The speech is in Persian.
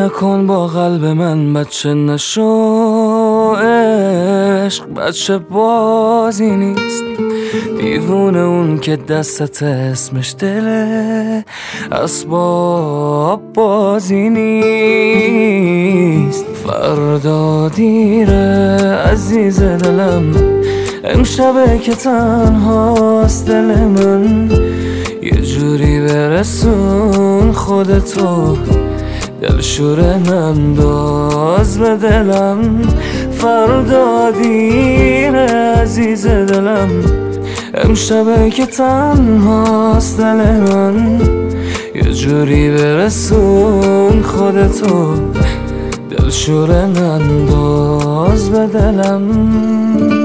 نکن با قلب من بچه نشو، عشق بچه بازی نیست. دیوونه اون که دستت اسمش دله، اسباب بازی نیست. فردا دیره عزیز دلم، امشبه که تنهاست دل من. یه جوری برسون خودتو، دلشوره ننداز به دلم. فردا دیره عزیز دلم، امشبه که تنهاست دل من. یه جوری برسون خودتو، دلشوره ننداز به دلم.